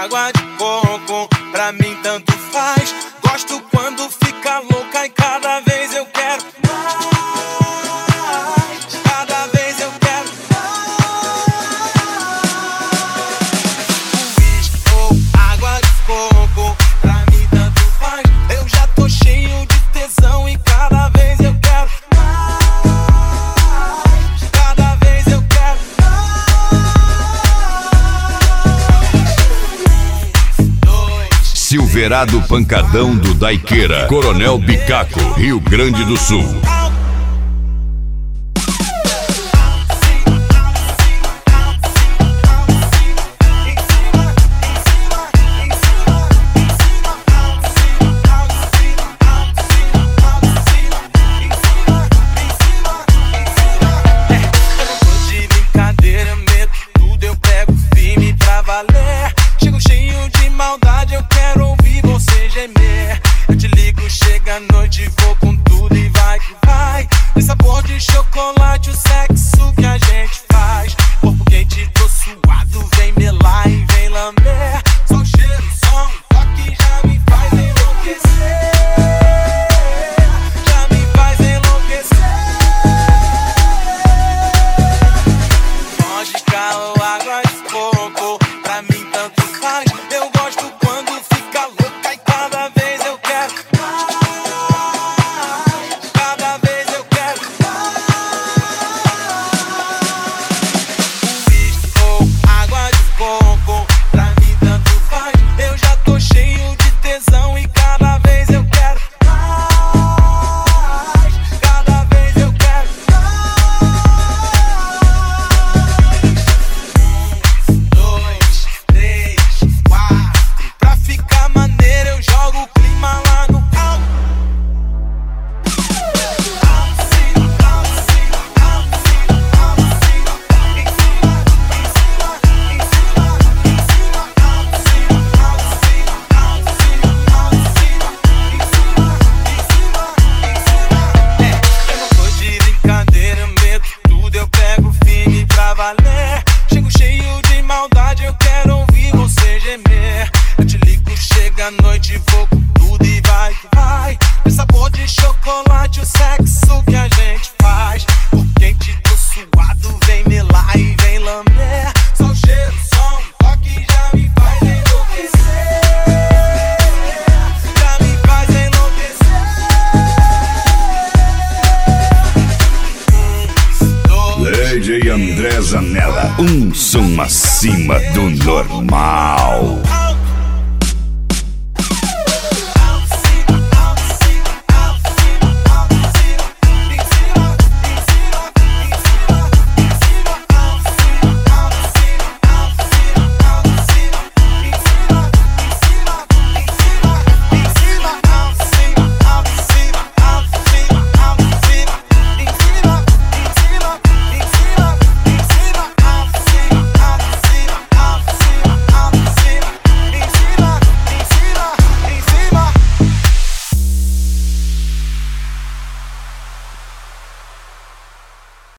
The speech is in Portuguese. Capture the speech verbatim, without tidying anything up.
água de coco, pra mim tanto faz. Gosto quando fica louca e cada vez eu quero mais. Cada vez eu quero mais. Uísque ou água de coco, pra mim tanto faz. Eu já tô cheio de tesão e cada vez eu quero mais. Cada vez eu quero mais. Silverado Pancadão do Daiqueira, Coronel Bicaco, Rio Grande do Sul. Eu quero ouvir você gemer. Eu te ligo, chega a noite, vou com tudo e vai que vai. Tem sabor de chocolate, o sexo que a gente faz. Corpo quente, tô suado, vem melar e vem lamber. Só o cheiro, som, toque já me faz enlouquecer. Já me faz enlouquecer. Vodka ou água de coco, pra mim tanto faz. Eu gosto quando fica louca e cada vez eu quero mais. Cada vez eu quero mais. Uísque ou água de coco, pra mim tanto faz. Eu já tô cheio de tesão e cada vez eu quero mais. Cada vez eu quero mais. Um, dois, três, quatro. Pra ficar maneiro eu jogo o clima lá no alto. Eu não tô de brincadeira, eu meto tudo, eu pego firme pra valer. Chego cheio de maldade, eu quero ouvir você gemer. Eu te ligo, chega a noite, vou com tudo e vai que vai. Tem sabor de chocolate, o sexo que a gente faz. Por quente, tô suado, vem melar e vem lamber. Só o cheiro, som, toque já me faz enlouquecer. Já me faz enlouquecer. Um, dois, D J André Zanella, um som acima do normal.